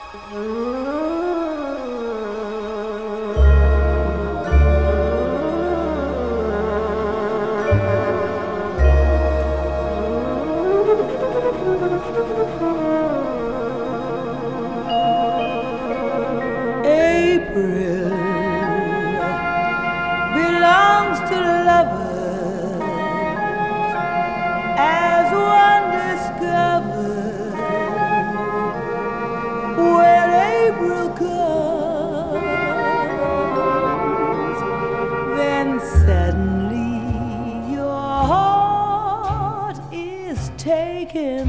April belongs to lovers as one discovers when April comes. Then suddenly your heart is taken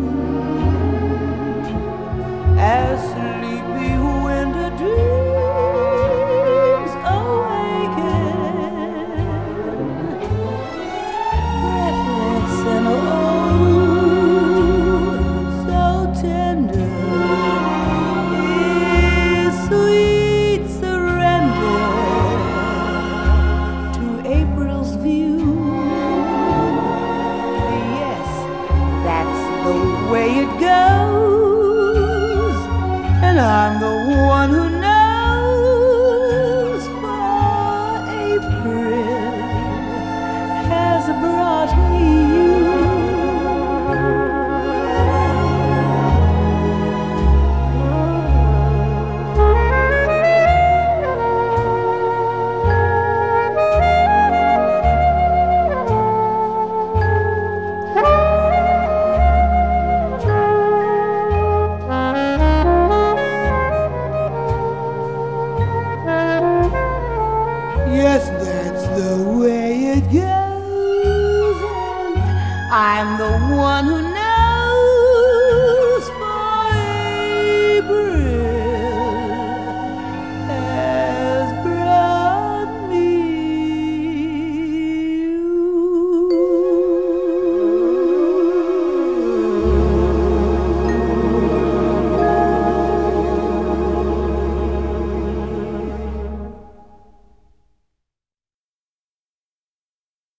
as sleepy winter dreams awaken, breathless and oh, so tender is sweet surrender to April's view. Yes, that's the way it goes, and I'm the one who